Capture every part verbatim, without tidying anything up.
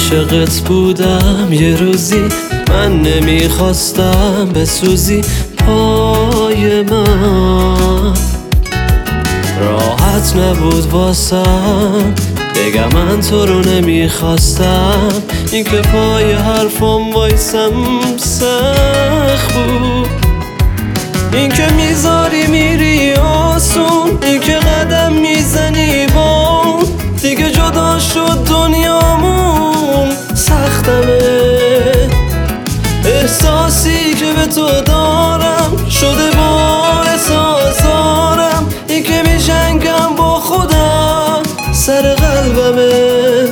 عاشقت بودم یه روزی، من نمیخواستم بسوزی پای من. راحت نبود واسم بگم من تو رو نمیخواستم، این که پای حرفم وایسم سخت بود. این که میذاری میری آسون، این که قدم میزنی بام، دیگه جدا شد دنیامون سختمه. احساسی که به تو دارم شده باعث آزارم، این که میجنگم با خودم سر قلبمه.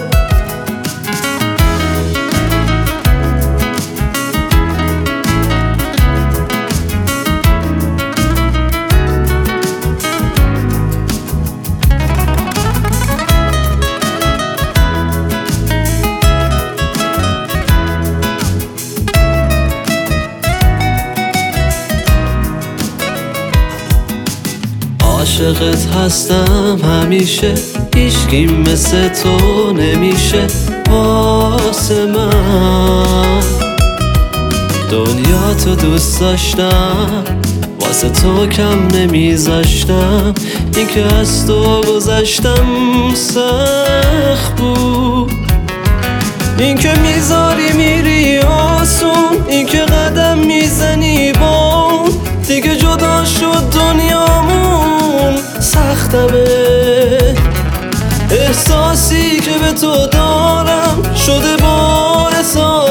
عاشقت هستم همیشه، هیچکی مثل تو نمیشه واسه من. دنیا تو دوست داشتم، واسه تو کم نمیذاشتم، این که از تو گذشتم سخت بود. این که میذاری میری آسون، این که قدم میزنی بام، دیگه جدا شد دنیامون سختمه. احساسی که به تو دارم شده باعث